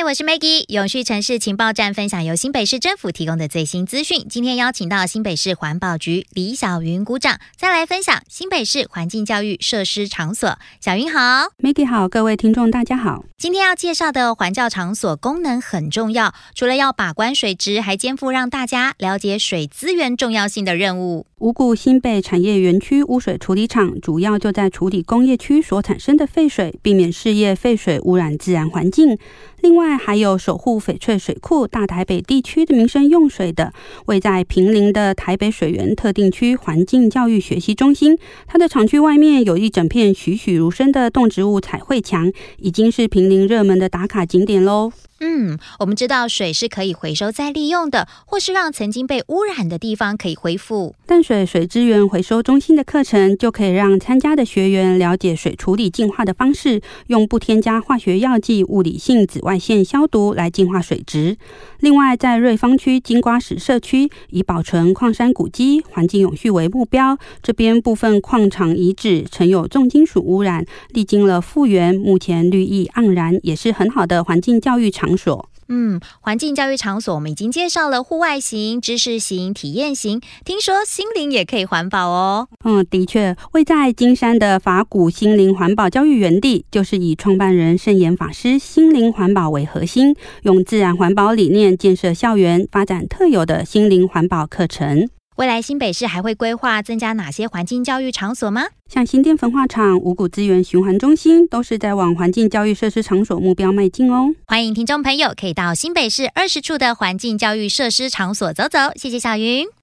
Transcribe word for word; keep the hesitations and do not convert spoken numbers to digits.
我是 Maggie， 永续城市情报站分享由新北市政府提供的最新资讯。今天邀请到新北市环保局李小云股长，再来分享新北市环境教育设施场所。小云好。 Maggie 好，各位听众大家好。 今天要介绍的环教场所功能很重要，除了要把关水质，还肩负让大家了解水资源重要性的任务。 五股新北产业园区污水处理厂主要就在处理工业区所产生的废水，避免事业废水污染自然环境。另外还有守护翡翠水库大台北地区的民生用水的位在坪林的台北水源特定区环境教育学习中心，它的厂区外面有一整片栩栩如生的动植物彩绘墙，已经是坪林热门的打卡景点咯。 嗯，我们知道水是可以回收再利用的，或是让曾经被污染的地方可以恢复。 淡水水资源回收中心的课程就可以让参加的学员了解水处理净化的方式，用不添加化学药剂、物理性紫外线消毒来净化水质。另外在瑞芳区金瓜石社区，以保存矿山古迹、环境永续为目标，这边部分矿场遗址曾有重金属污染，历经了复原，目前绿意盎然，也是很好的环境教育场所。 嗯，环境教育场所我们已经介绍了户外型、知识型、体验型，听说心灵也可以环保哦。 嗯，的确，位在金山的法鼓心灵环保教育园地，就是以创办人圣严法师心灵环保为核心，用自然环保理念建设校园，发展特有的心灵环保课程。 未来新北市还会规划增加哪些环境教育场所吗？ 像新店焚化厂、五股资源循环中心都是在往环境教育设施场所目标迈进哦。 欢迎听众朋友可以到新北市二十处的环境教育设施场所走走。谢谢小云。